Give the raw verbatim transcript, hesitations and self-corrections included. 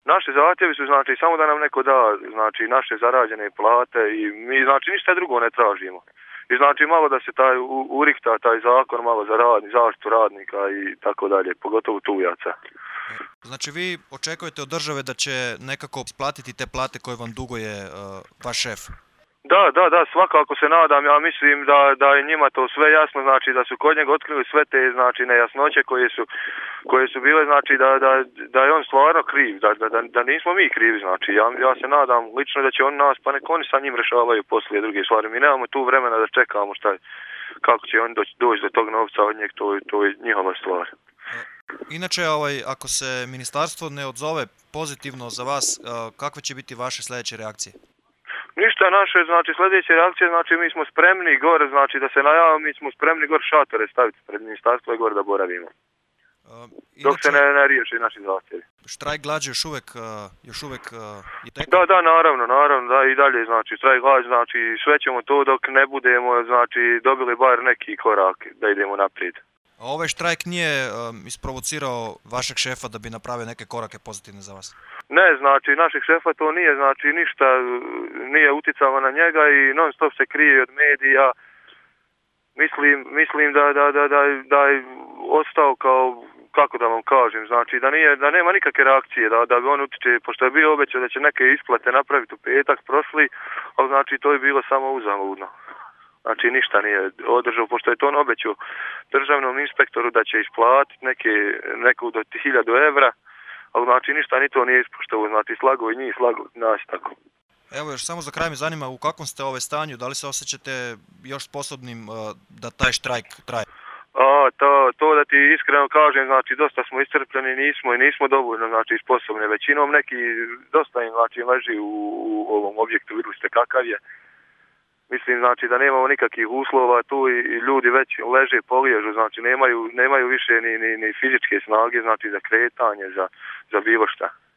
naše zahtjevi su znači samo da nam neko da znači naše zarađene plate i mi znači ništa drugo ne tražimo. I znači malo da se taj urikta taj zakon malo za radni, zaštitu radnika i tako dalje, pogotovo tujaca. Znači vi očekujete od države da će nekako isplatiti te plate koje vam duguje uh, vaš šef? Da, da, da, svakako se nadam, ja mislim da, da je njima to sve jasno, znači da su kod njega otkrili sve te znači nejasnoće koje su, koje su bile, znači da, da, da je on stvarno kriv, da, da, da nismo mi krivi, znači ja, ja se nadam lično da će on nas, pa nek oni sa njim rešavaju poslije druge stvari, mi nemamo tu vremena da čekamo šta, kako će on doći, doći do tog novca od njeg, to, to je njihova stvar. Inače, ovaj, ako se ministarstvo ne odzove pozitivno za vas, kakve će biti vaše sljedeće reakcije? Ništa naše, znači sljedeće reakcije, znači mi smo spremni gore, znači da se najavimo, mi smo spremni gore šatore staviti pred ministarstvo i gore da boravimo. Uh, inače, dok se ne, ne riješi naši zahtjevi. Štrajk glađe još uvijek, uh, još uvijek uh, je tek? Da, da, naravno, naravno, da i dalje, znači štrajk glađe, znači sve ćemo to dok ne budemo, znači dobili bar neki korak da idemo naprijed. A ovaj štrajk nije um, isprovocirao vašeg šefa da bi napravio neke korake pozitivne za vas? Ne, znači našeg šefa to nije, znači ništa nije uticalo na njega i non stop se krije od medija. Mislim, mislim da, da, da, da, da je ostao kao, kako da vam kažem, znači da, nije, da nema nikakve reakcije, da, da bi on utiče, pošto je bio obećao da će neke isplate napraviti u petak prošli, ali znači to je bilo samo uzaludno. Znači ništa nije održao, pošto je to on obećao državnom inspektoru da će isplatiti neke, neku do hiljadu evra, ali znači ništa ni to nije ispoštovao, znači slago i njih, slago nas tako. Evo još samo za kraj me zanima u kakvom ste ove stanju, da li se osjećate još sposobnim uh, da taj štrajk traje? A, to, to da ti iskreno kažem, znači dosta smo iscrpljeni, nismo i nismo dovoljno znači sposobni, većinom neki dosta im znači leži u, u ovom objektu, vidjeli ste kakav je. Mislim, znači da nemamo nikakvih uslova tu i, i ljudi već leže po liježu, znači nemaju, nemaju više ni, ni, ni fizičke snage, znači za kretanje, za, za bilo šta.